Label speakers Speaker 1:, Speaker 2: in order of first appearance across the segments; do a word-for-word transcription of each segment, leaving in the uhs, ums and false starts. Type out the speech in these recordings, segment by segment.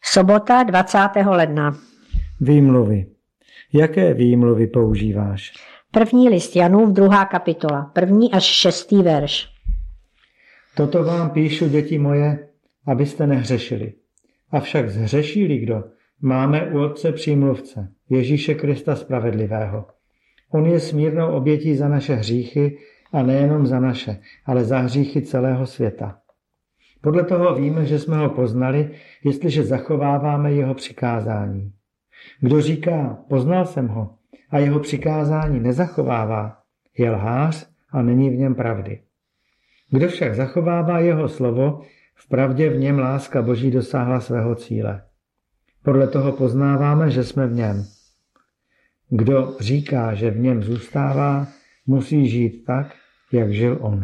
Speaker 1: Sobota dvacátého ledna.
Speaker 2: Výmluvy. Jaké výmluvy používáš?
Speaker 1: První list Janův, druhá kapitola, první až šestý verš.
Speaker 2: Toto vám píšu, děti moje, abyste nehřešili. Avšak zhřešili kdo? Máme u Otce přímluvce, Ježíše Krista spravedlivého. On je smírnou obětí za naše hříchy a nejenom za naše, ale za hříchy celého světa. Podle toho víme, že jsme ho poznali, jestliže zachováváme jeho přikázání. Kdo říká, poznal jsem ho, a jeho přikázání nezachovává, je lhář a není v něm pravdy. Kdo však zachovává jeho slovo, vpravdě v něm láska Boží dosáhla svého cíle. Podle toho poznáváme, že jsme v něm. Kdo říká, že v něm zůstává, musí žít tak, jak žil on.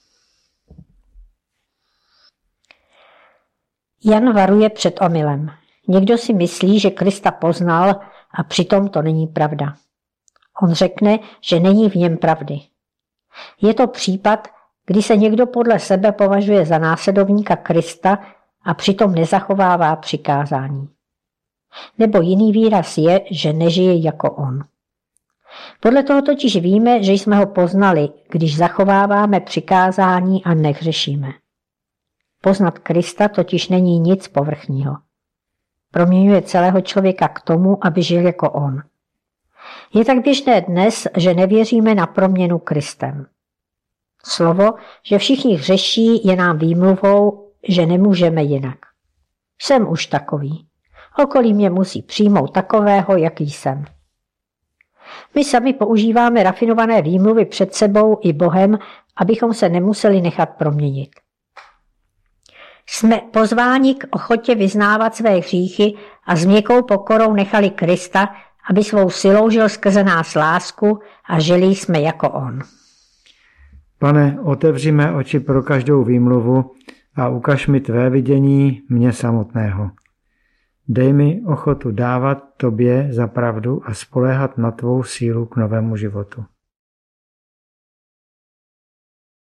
Speaker 1: Jan varuje před omylem. Někdo si myslí, že Krista poznal a přitom to není pravda. On řekne, že není v něm pravdy. Je to případ, kdy se někdo podle sebe považuje za následovníka Krista a přitom nezachovává přikázání. Nebo jiný výraz je, že nežije jako on. Podle toho totiž víme, že jsme ho poznali, když zachováváme přikázání a nehřešíme. Poznat Krista totiž není nic povrchního. Proměňuje celého člověka k tomu, aby žil jako on. Je tak běžné dnes, že nevěříme na proměnu Kristem. Slovo, že všichni hřeší, je nám výmluvou, že nemůžeme jinak. Jsem už takový. Okolí mě musí přijmout takového, jaký jsem. My sami používáme rafinované výmluvy před sebou i Bohem, abychom se nemuseli nechat proměnit. Jsme pozváni k ochotě vyznávat své hříchy a s měkkou pokorou nechali Krista, aby svou silou žil skrze nás lásku a žili jsme jako on.
Speaker 2: Pane, otevři mé oči pro každou výmluvu a ukaž mi tvé vidění mě samotného. Dej mi ochotu dávat tobě za pravdu a spoléhat na tvou sílu k novému životu.